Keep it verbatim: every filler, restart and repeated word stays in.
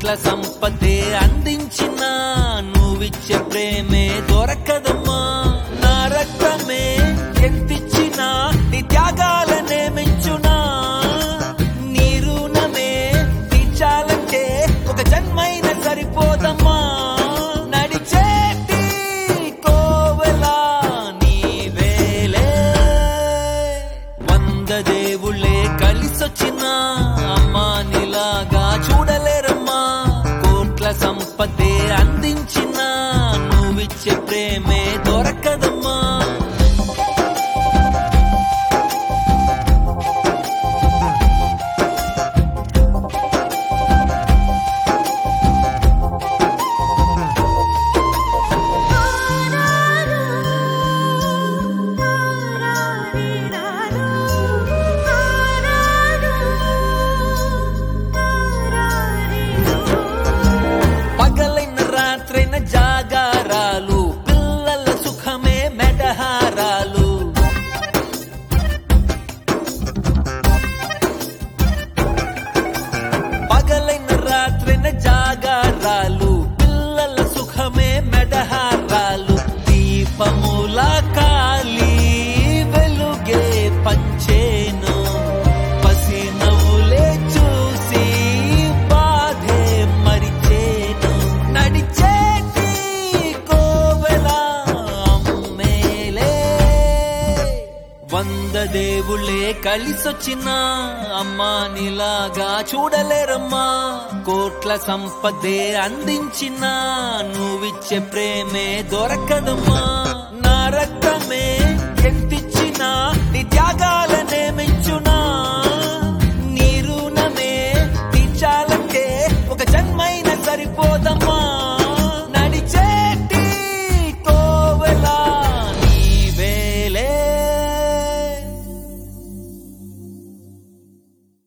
కోట్ల సంపదే అందించిన నువ్విచ్చే ప్రేమే దొరకదమ్మా. నా రక్తమే ఎంతిచ్చినా నీ త్యాగాలనే మెంచునా. నీ రుణమే తీర్చాలంటే ఒక జన్మైన సరిపోదమ్మా. నడిచేటి కోవెలా నీవేలే. వంద దేవుళ్ళే కలిసొచ్చిన అమ్మా నీలాగా చూడలేరమ్మా. కోట్ల సంపదే అందించిన నువ్విచ్చే ప్రేమే దొరకదమ్మా. పగలైన రాత్రైన జాగారాలు, పిల్లల సుఖమే మెడహారాలు. పగలైన రాత్రైన జాగారాలు, పిల్లల సుఖమే మెడహారాలు. దీపముల కాలి వెలుగే పంచేను. పసి నవ్వులే చూసి బాధే మరిచేను. నడిచేటి కోవెలా అమ్మేలే. వంద దేవుళ్ళే కలిసొచ్చిన అమ్మా నీలాగా చూడలేరమ్మా. కోట్ల సంపదే అందించిన నువ్విచ్చే ప్రేమే దొరకదమ్మా. నా రక్తమే ఎంతిచ్చినా నీ త్యాగాలనే మెంచునా. నీ రుణమే తీర్చాలంటే ఒక జన్మైన సరిపోదమ్మా.